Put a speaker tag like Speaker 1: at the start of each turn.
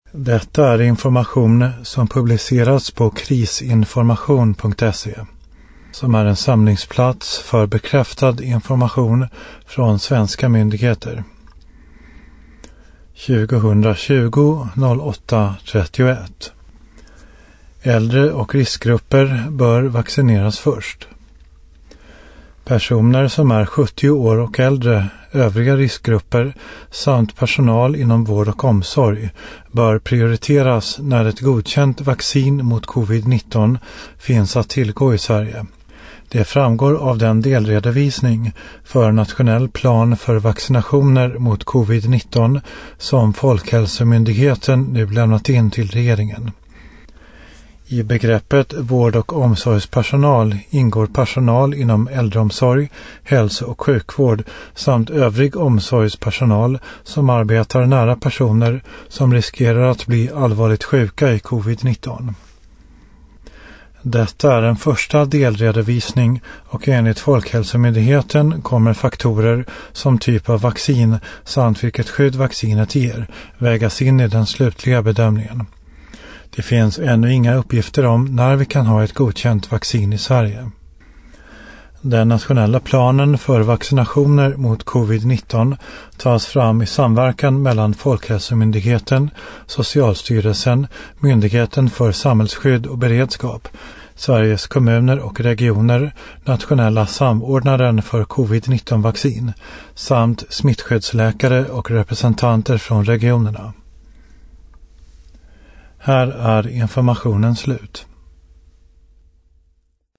Speaker 1: Detta är information som publicerats på krisinformation.se, som är en samlingsplats för bekräftad information från svenska myndigheter. 2020-08-31. Äldre och riskgrupper bör vaccineras först. Personer som är 70 år och äldre, övriga riskgrupper samt personal inom vård och omsorg bör prioriteras när ett godkänt vaccin mot covid-19 finns att tillgå i Sverige. Det framgår av den delredovisning för nationell plan för vaccinationer mot covid-19 som Folkhälsomyndigheten nu lämnat in till regeringen. I begreppet vård- och omsorgspersonal ingår personal inom äldreomsorg, hälso- och sjukvård samt övrig omsorgspersonal som arbetar nära personer som riskerar att bli allvarligt sjuka i covid-19. Detta är en första delredovisning och enligt Folkhälsomyndigheten kommer faktorer som typ av vaccin samt vilket skydd vaccinet ger vägas in i den slutliga bedömningen. Det finns ännu inga uppgifter om när vi kan ha ett godkänt vaccin i Sverige. Den nationella planen för vaccinationer mot covid-19 tas fram i samverkan mellan Folkhälsomyndigheten, Socialstyrelsen, Myndigheten för samhällsskydd och beredskap, Sveriges kommuner och regioner, nationella samordnaren för covid-19-vaccin samt smittskyddsläkare och representanter från regionerna. Här är informationen slut.